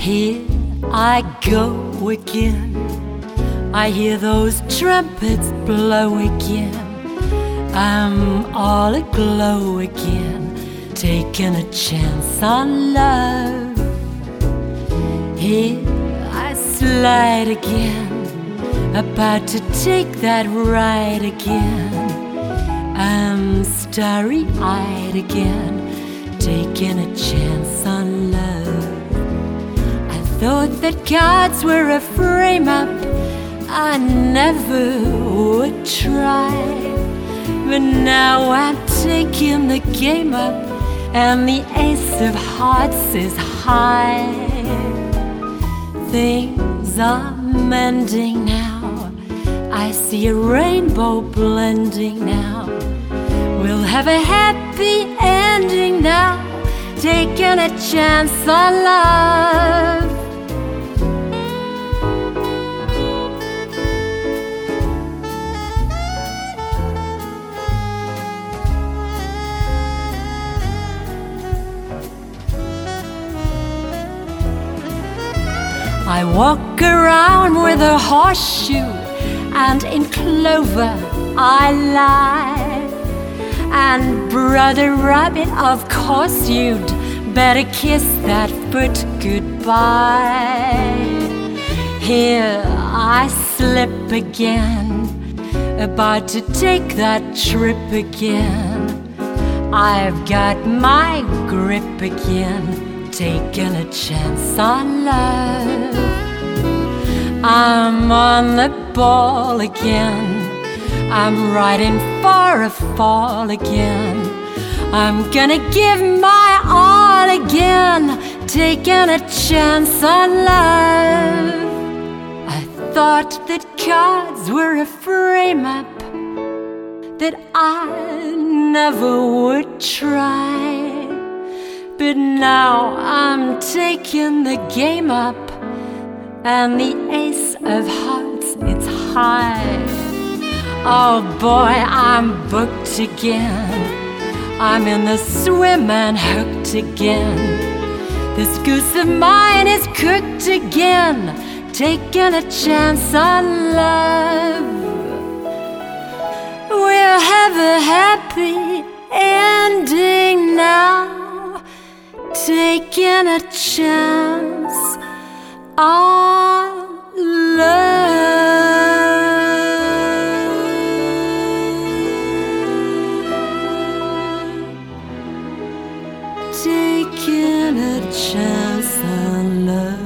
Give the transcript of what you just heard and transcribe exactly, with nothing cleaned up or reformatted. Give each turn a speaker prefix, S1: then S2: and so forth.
S1: Here I go again. I hear those trumpets blow again. I'm all aglow again, taking a chance on love. Here I slide again, about to take that ride again. I'm starry-eyed again, taking a chance on love. I thought that cards were a frame-up I never would try, but now I'm taking the game up, and the ace of hearts is high. Things are mending now, I see a rainbow blending now. We'll have a happy ending now, taking a chance on love. I walk around with a horseshoe, and in clover I lie. And Brother Rabbit, of course you'd better kiss that foot goodbye. Here I slip again, about to take that trip again. I've got my grip again, taking a chance on love. I'm on the ball again, I'm riding for a fall again. I'm gonna give my all again, taking a chance on love. I thought that cards were a frame-up that I never would try, but now I'm taking the game up, and the ace of hearts, it's high. Oh boy, I'm booked again, I'm in the swim and hooked again. This goose of mine is cooked again, taking a chance on love. We'll have a happy ending now, taking a chance on love. Taking a chance on love.